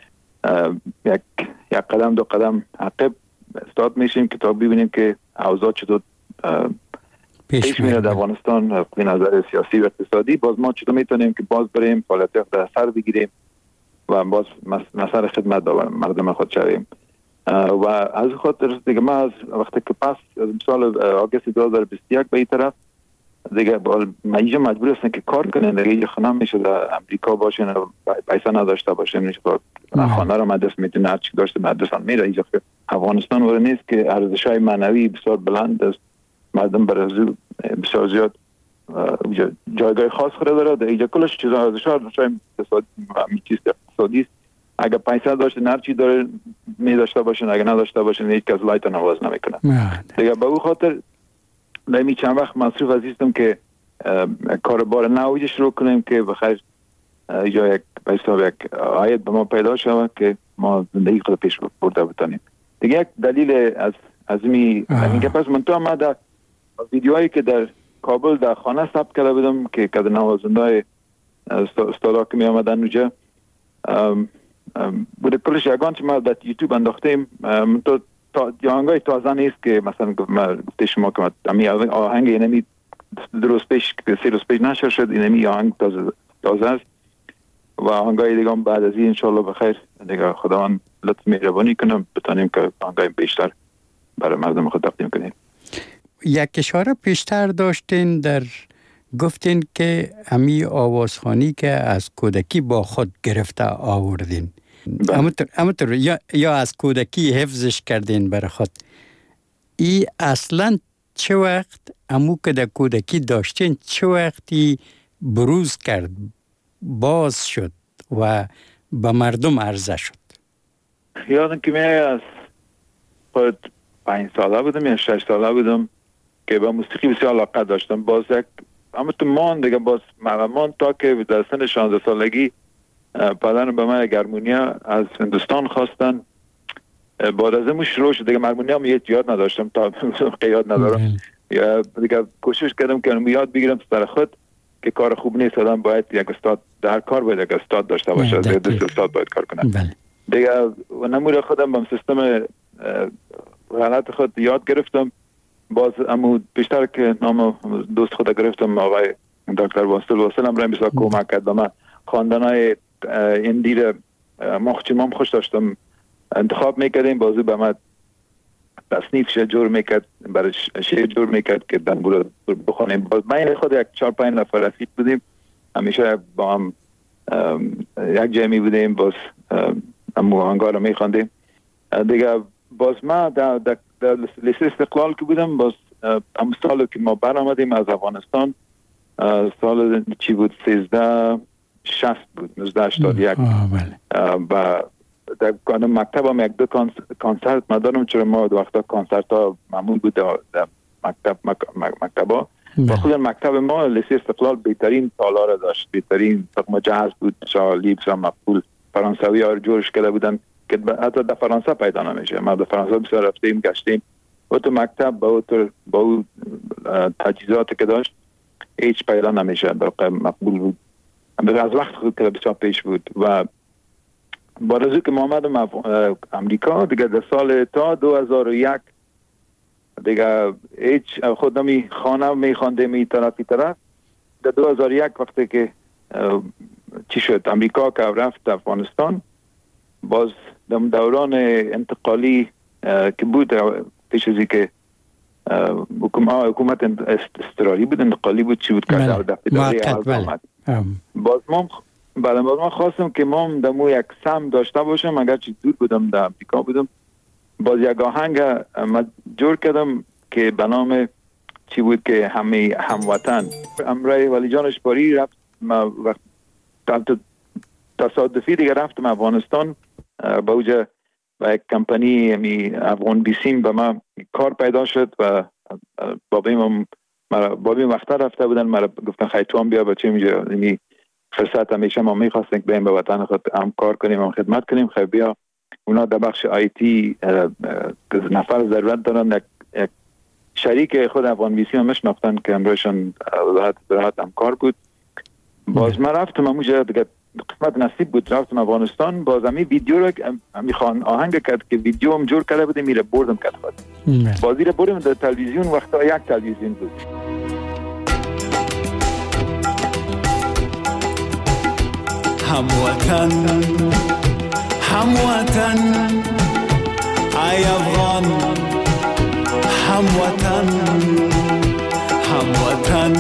یک قدم دو قدم عقب استاد میشیم که تا ببینیم که اوضاع چطور پیش میره در افغانستان از نظر سیاسی و اقتصادی. باز ما چطور میتونیم که باز بریم فعالیت در سر بگیریم و باز مسئله خدمت مردم خود شویم. و از خاطر دیگه ما از وقتی که پس از سال آگوست 2021 به این طرف دیگه اینجا مجبور هستن که کار کنن، دیگه اینجا خانه میشه در امریکا باشن و پیسه نداشته باشن، میشه خانه رو مدرسه میتونه هر چی داشته مدرسه میره. اینجا افغانستان وره نیست که ارزش‌های معنوی بسیار بلند است، مردم برای بسیار زیاد جایگاه خاص خود داره. در اینجا کلش چیزا ارزش‌ها اقتصادی است. اگر پیسه داشته هر چی داره می داشته باشن، اگر نداشته باشن هیچ کس لایت نواز نمیکنه. دیگه به اون خاطر نمی چند وقت مصروف عزیزم که کاربار نویج شروع کنیم که بخیر یا یک حساب یک عاید به ما پیدا شود که ما زندگی خود پیش برده بتانیم. دیگه یک دلیل از می پس من تو ما در ویدیوهایی که در کابل در خانه ثبت کرده بودم که کد نوازنده استادا که می آمدن اونجا بوده کلش یگان که ما در یوتیوب انداختیم. من تو آهنگای تازه نیست که مثلا گفته شما که آهنگ اینمی 2 روز پیش 3 روز پیش نشر شد، اینمی آهنگ تازه است و آهنگای دیگه هم بعد از این انشالله بخیر دیگه خداوند لطف مهربانی کنه بتانیم که آهنگای بیشتر برای مردم خود تقدیم کنیم. یک اشاره پیشتر داشتین در گفتین که امی آوازخوانی که از کودکی با خود گرفته آوردین، همونطور یا از کودکی حفظش کردین برای خود. ای اصلا چه وقت امو که در کودکی داشتین چه وقتی بروز کرد، باز شد و به مردم عرضه شد؟ یادم که من از خود 5 ساله بودم یا 6 ساله بودم که به موسیقی بسیار علاقه داشتم. باز یک همونطور مان دیگه باز مان تا که در سن 16 سالگی پدرم به من هارمونیا از هندوستان خواستن. بعد از اون شروع شد دیگه. هارمونیا هیچ یاد نداشتم تا یاد ندارم. یا دیگه کوشش کردم که یاد بگیرم سر خود که کار خوب نیست، آدم باید یک استاد در کار باید یک استاد داشته باشه، دو استاد باید کار کنه. دیگه نمور خودم با سیستم غلط خود یاد گرفتم. باز امو بیشتر که نام دوست خود گرفتم آقای دکتر واسل هم راه بسیار کمک کرد. من خواندنای این دیر مخچمام خوش داشتم، انتخاب میکردیم بازو به من تصنیف جور میکرد، برای شعر جور میکرد که دنبول بخونیم. باز من خود یک 4-5 نفر رفیق بودیم، همیشه با هم یک جمعی بودیم، باز امو آهنگا رو میخواندیم دیگه. باز من در لیسه استقلال که بودم، باز هم سال که ما بر آمدیم از افغانستان، سال چی بود 1360 بود 1981 و در مکتب هم یک 2 کنسرت مدارم، چرا ما دو وقتا کنسرت ها معمول بود در مکتب ها و خود مکتب ما لیسه استقلال بهترین تالار داشت، بهترین تقم جهاز بود، شالی بسیار مقبول. فرانسوی ها رو جورش کرده بودن که حتی در فرانسه پیدا نمیشه. ما در فرانسه بسیار رفتیم گشتیم و تو مکتب با او تجهیزاتی که داشت هیچ پیدا نمیشه، در مقبول بود. از وقت خود که بسیار پیش بود و بعد از که ما آمدم امریکا دیگه در سال تا 2001 دیگه هیچ خود نمی خانه میخواندیم این طرف در 2001 وقتی که چی شد امریکا که رفت افغانستان، باز در دوران انتقالی که بود پیش ازی که حکومت استراری بود، انتقالی بود، چی بود که در دفتر باز ما خواستم که ما دمو یک سم داشته باشم، اگر چی دور بودم در امریکا بودم. باز یک آهنگ جور کردم که به نام چی بود که همه هموطن امرای ولی جانش باری رفت. ما وقت تصادفی دیگه رفتم افغانستان با اوجه و یک کمپانی افغان بیسیم به ما کار پیدا شد و بابیم وقتا رفته بودن. مرا گفتن خیلی تو هم بیا بچه اینجا فرصت همیشه ما میخواستیم که بریم به وطن خود هم کار کنیم هم خدمت کنیم. خیلی بیا اونا در بخش آیتی نفر ضرورت دارن. یک شریک خود افغان بیسیم هم مشناختن که امروزشان راحت هم کار بود. باز من رفتم همونجا دیگه قسمت نصیب بود رفتم افغانستان. باز همی ویدیو رو میخوان آهنگ کرد که ویدیو هم جور کرده بوده میره بردم کرد خود بازی رو بردم در تلویزیون. وقتا یک تلویزیون بود. هموطن هموطن ای افغان هموطن هموطن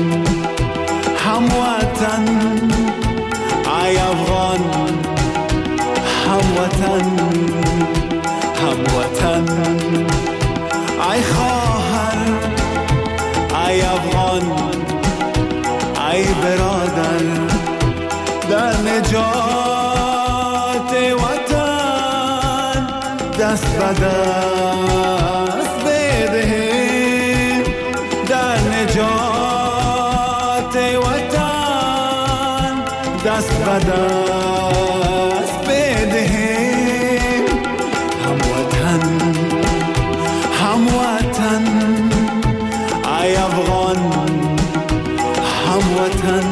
هموطن ای افغان هموطن هموطن ای خواهر ای افغان ای برادر در نجات وطن دست به دست بدهیم. در نجات وطن دست به دست بدهیم. هموطن هموطن ای افغان هموطن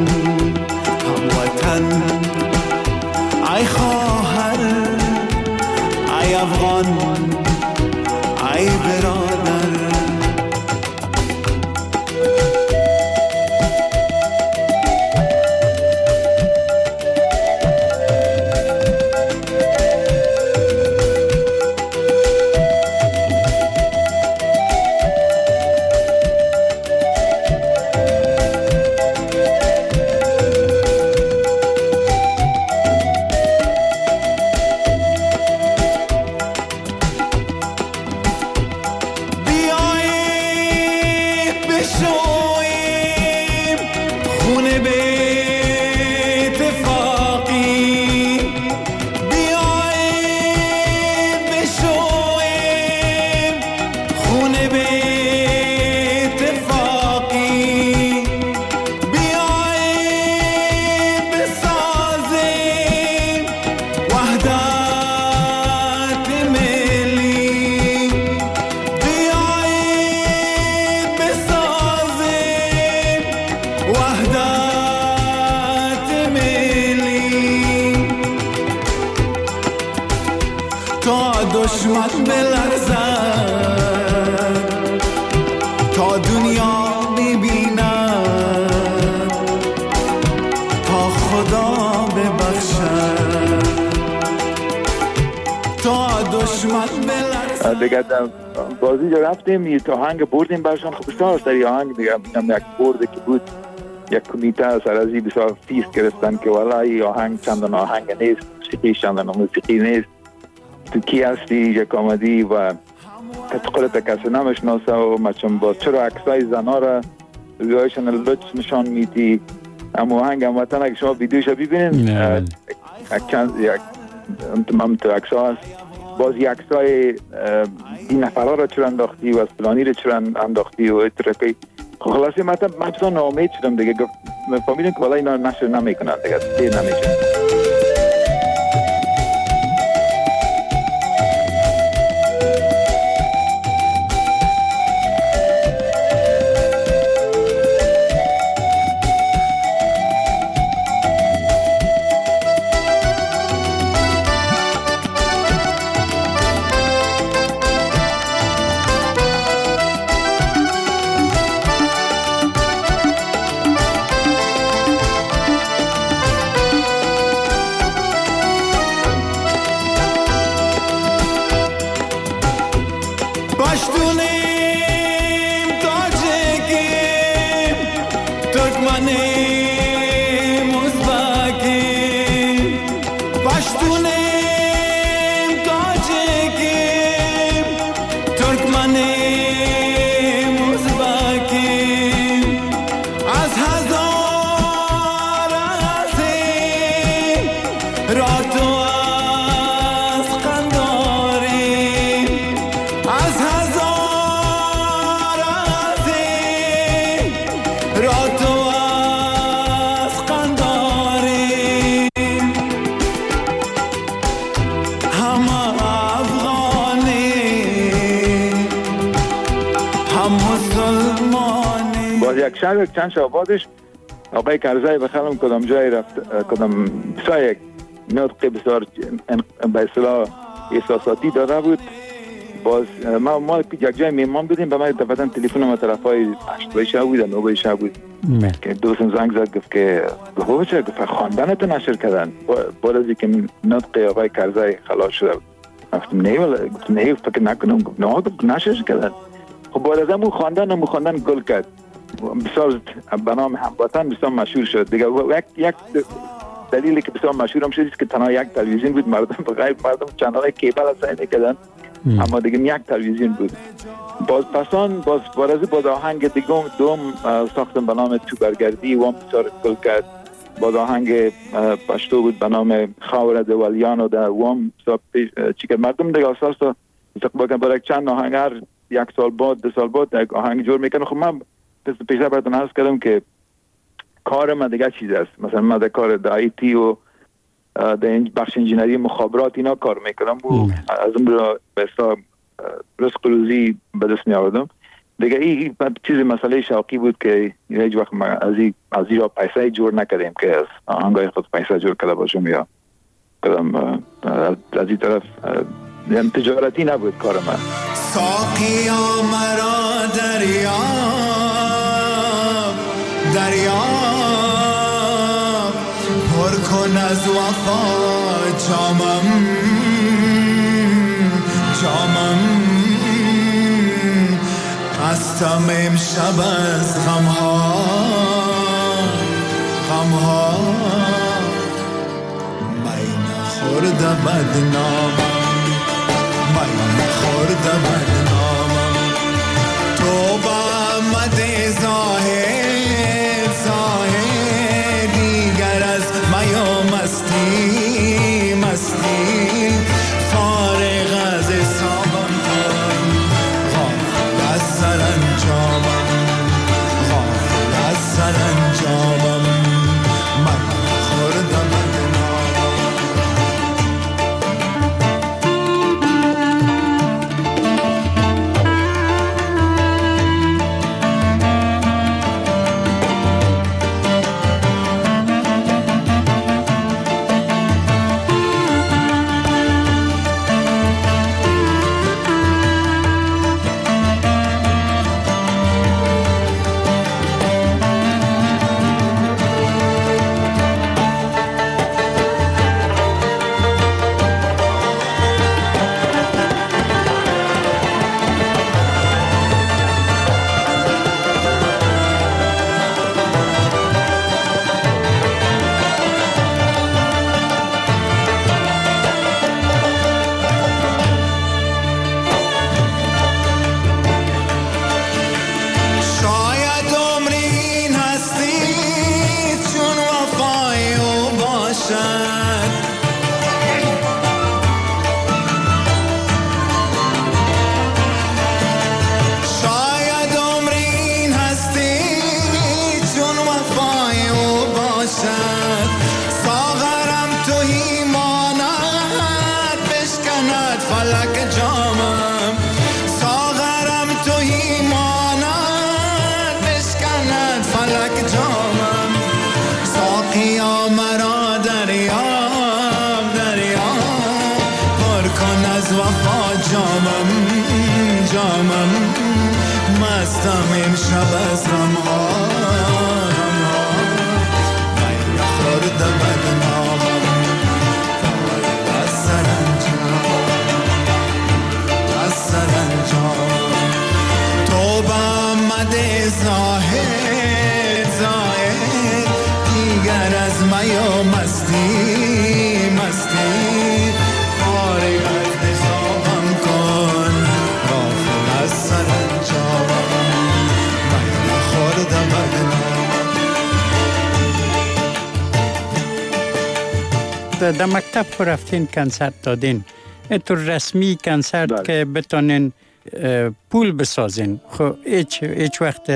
ای خواهر ای افغان ای برادر. دشمن بلرزد تا دنیا ببیند تا خدا ببخشد تا دشمن بلرزد. دیگه بازی جا رفتیم یه آهنگ بردیم برشان. خب بسیار سری آهنگ دیگه یک برده که بود یک کمیته سرازی بسیار فیس گرفتن که والا این آهنگ چندان آهنگ نیست، موسیقی چندان موسیقی نیست، تو کی هستی یک آمدی و خودت کسی نمیشناسه و مچم با چرا عکسای زنا را رویایشان لطف نشان میدی. اما آهنگ هموطن اگه شما ویدیوش ببینین یک تو عکسها هست. باز یک عکسای این نفرها را چرا انداختی و فلانی را چرا انداختی و اترکی. خلاصی من بسیار ناامید شدم دیگه. فهمیدم که والا اینا نشر نمیکنن دیگه، دیر نمیشه. Turkmeni Muzba یک شب چند شب بعدش آقای کرزی بخلم کدام جای رفت، کدام بسیار یک نطق بسیار به اصطلاح احساساتی داده بود. باز ما یک جای میمان بودیم، به من دفعتا تلفن ما طرفای 8 شب بود 9 شب بود که دوستم زنگ زد گفت که چه گفت خواندنتو نشر کردن بعد از اینکه نطق آقای کرزی خلاص شده بود. گفتم نه فکر نکنم. گفت نه نشر کردن. خب بعد از اون خواندن گل کرد، بسیار به نام هموطن بسیار مشهور شد دیگه. یک دلیلی که بسیار مشهور هم شد که تنها یک تلویزیون بود، مردم چنل کیبل سعی کردن اما دیگه یک تلویزیون بود. باز آهنگ دیگه دوم ساختم به نام تو برگردی و هم بسیار گل کرد. باز آهنگ پشتو بود به نام خاور دولیان و در وام چیکار مردم دیگه اساس استقبال برای چند آهنگ هر 1 سال بعد 2 سال بعد یک آهنگ جور میکنه. خب من پیشتر براتون عرض کردم که کار من دیگه چیز است. مثلا من در کار در آیتی و در بخش انجینری مخابرات اینا کار میکنم و از اون را به حساب رزق روزی به دست می آوردم دیگه. این چیز مسئله شوقی بود که هیچ وقت از این را پیسه جور نکردیم که از آهنگای خود پیسه جور کرده باشم یا کدام از این طرف تجارتی نبود کار من. ساقیا مرا دریا پر کن از وفا جامم هستم امشب از غمها من خورده بدنامم تو با مد زاهد دیگر از میا مستی فارغ از حسابم کن غافل از سرانجامم من خوردم در مکتب خو رفتین کنسرت دادین، تو رسمی کنسرت که بتونین پول بسازین خب هیچ وقت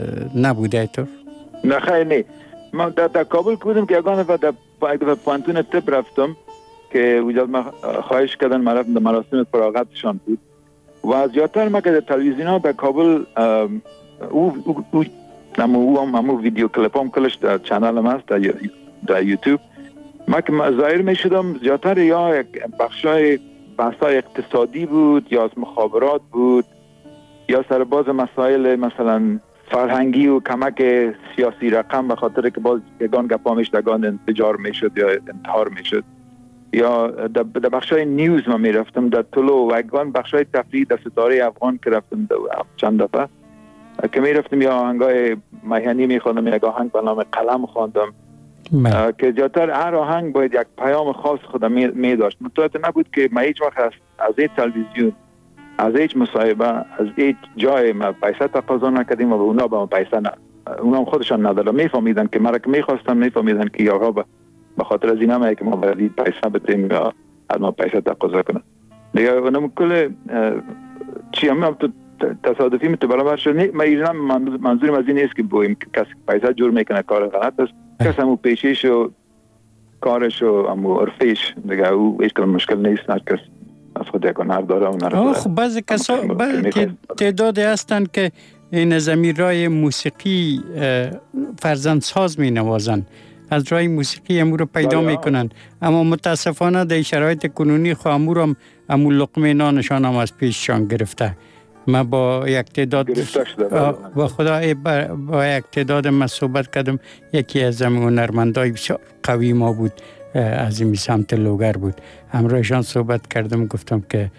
نبوده تو؟ نه خیلی نه. من در کابل بودم که یگانه در پانتون طب رفتم که وجود ما خواهش کردن من رفتم در مراسم فراغتشان بود و زیادتر ما که در تلویزیون ها در کابل او همون ویدیو کلیپ هم کلش در چنل هم هست در یوتیوب. من که ظاهر می شدم زیادتر یا بخشای بحثای اقتصادی بود یا از مخابرات بود یا سرباز مسائل مثلا فرهنگی و کمک سیاسی رقم، به خاطر که باز یگان گپا میشدگان انفجار میشد یا انتحار میشد، یا در بخشای نیوز من میرفتم در طلوع و یگان بخشای تفریح در ستاره افغان که رفتم چند دفعه که میرفتم یا آهنگای میهنی میخواندم، یک آهنگ به نام قلم خواندم که زیادتر هر آهنگ باید یک پیام خاص خودم می داشت. متوجه نبود که من هیچ وقت از هیچ تلویزیون، از هیچ مصاحبه، از هیچ جای ما پیسه تقاضا نکردیم و اونا به ما پیسه اونا هم خودشان ندارن. میفهمیدن که مرا که میخواستم، میفهمیدن که یا به خاطر از اینا که ما باید پیسه بدیم یا از ما پیسه تقاضا کنن دیگه. اونم کل چی هم تو تصادفی برابر شد. منظورم از این نیست که بگوییم که کسی پیسه جور میکنه کار غلط است. کسی همون پیشیش و کارش و همون عرفیش دیگه، او هیچ مشکل نیست. نه کس از خود یک هنر داره و نره. خب بعضی کسا تعدادی هستند که این زمیرای موسیقی فرزند ساز می نوازن، از رای موسیقی امور رو پیدا میکنن، اما متاسفانه در شرایط کنونی امور هم لقمه نانشان هم از پیششان گرفته. من با یک تعداد با خدا با یک تعداد من صحبت کردم. یکی از هنرمندای بسیار قوی ما بود، از این سمت لوگر بود، همراهشان صحبت کردم، گفتم که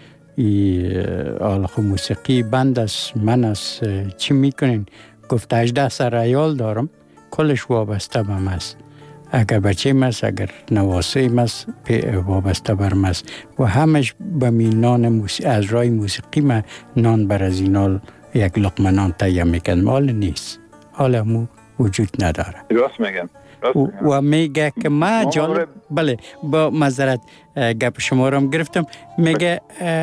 آلخو موسیقی بند است، من است، چی میکنین؟ گفت 18 سر عیال دارم، کلش وابسته بم است، اگر بچه مست، اگر نواسه مست وابسته برم است و همش به نان از رای موسیقی من نان بر از اینال یک لقمه نان تهیه میکنم. حال نیست، حال همو وجود نداره. راست میگم. و میگه که ما جالب بله با معذرت گپ شما رو هم گرفتم، میگه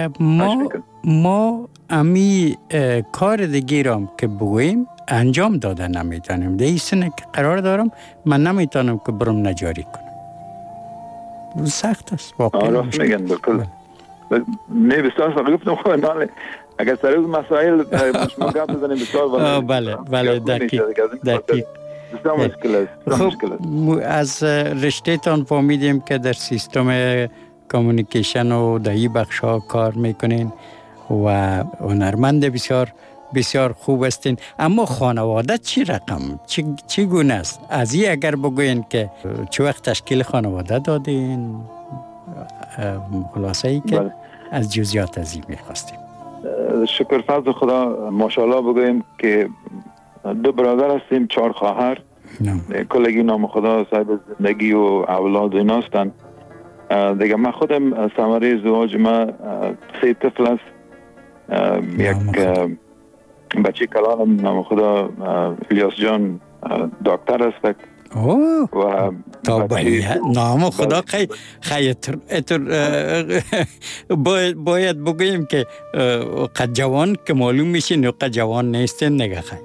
ما امی کار دیگه هم که بگوییم انجام داده نمیتونیم. در این سنه که قرار دارم من نمیتونم که برم نجاری کنم. سخت است واقعا. راست میگن بکل. نه بسیار سخت گفتم خواهد ناله اگر سر اون مسائل شما گفت بزنیم بسیار بله دقیق. خب از رشته تان فهمیدیم که در سیستم کامیونیکیشن و در این بخش ها کار میکنین و هنرمند بسیار بسیار خوب هستین. اما خانواده چی رقم؟ چی گونه است؟ از این اگر بگوین که چه وقت تشکیل خانواده دادین؟ خلاصه ای که از جزئیات از این میخواستیم. شکر فضل خدا، ماشاءالله بگویم که 2 برادر هستیم، 4 خواهر. کلگی نام خدا صاحب زندگی و اولاد و اینا هستن دیگه. من خودم ثمره ازدواج ما 3 طفل است. یک بچه کلانم نام خدا الیاس جان دکتر است و نام خدا باید بگویم که قد جوان که معلوم میشه نه قد جوان نیستن نگه خیلی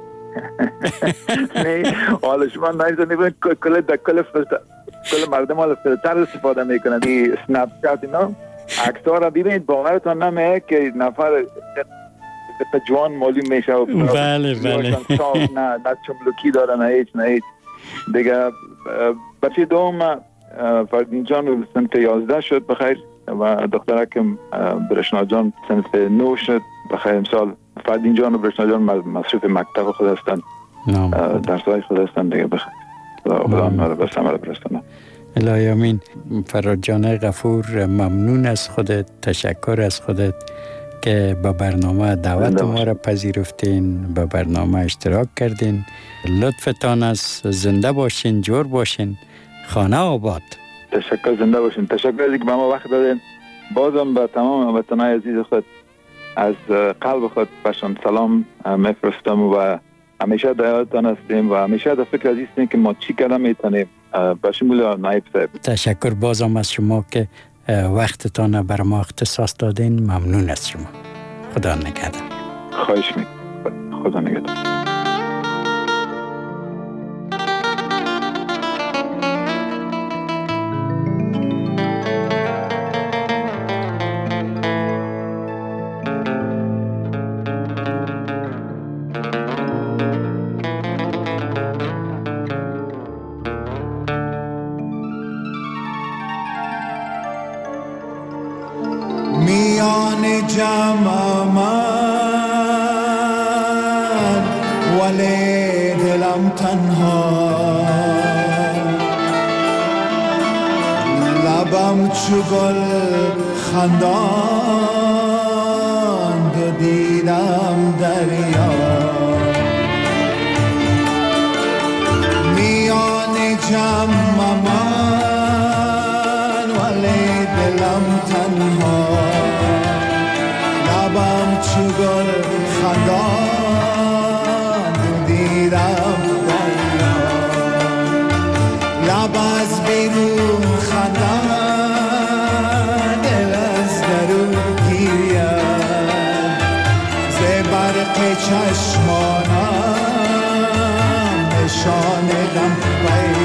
نه حالا شما نایزه کل مردم حالا فیلتر استفاده میکنن، این سنپ چت اینا عکس‌ها را ببینید باورتان نمیاد که نفر جوان معلوم میشه و بله نه چملوکی داره نه هیچ دیگه. بچه دوم فردین جان سنف 11 شد بخیر و دخترکم برشنا جان سنف 9 شد بخیر. امسال فردین جان و برشنا جان مصروف مکتب خود هستند، درسای خود هستند دیگه بخیر. خدا ما رو بس عمل برستانه. الهی آمین. فراد جان غفور ممنون از خودت، تشکر از خودت که به برنامه دعوت ما را پذیرفتین، به برنامه اشتراک کردین. لطفتان است. زنده باشین، جور باشین، خانه آباد. تشکر، زنده باشین. تشکر از اینکه به ما وقت دادین. بازم به تمام هموطنان عزیز خود از قلب خود بهشان سلام میفرستم و همیشه در یادتان هستیم و همیشه در فکر عزیز هستیم که ما چی کردن میتونیم. به شمول نایب صاحب تشکر بازم از شما که وقتتان بر ما اختصاص دادین. ممنون از شما. خدا نگهدار. خواهش میکنم. خدا نگهدار. جمع من ولی دلم تنها لبم چو گل خنداند و دیدم دریا میان جمع من ولی دلم تنها لبم چو گل خنداند و دیدم دریا لب از بیرون خنداند دل از درون گریاد ز برق چشمانم نشان غم